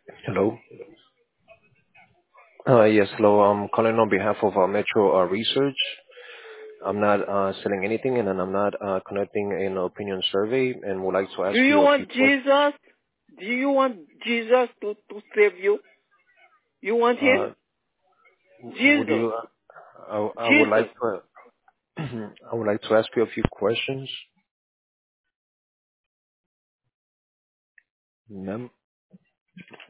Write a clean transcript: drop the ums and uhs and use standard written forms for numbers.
Hello. Yes, hello. I'm calling on behalf of Metro Research. I'm not selling anything, and I'm not conducting an opinion survey, and would like to Do ask you you a few want questions. Jesus? Do you want Jesus to save you? You want him? Uh, would Jesus. you? I would like Jesus. to. I would like to ask you a few questions, ma'am.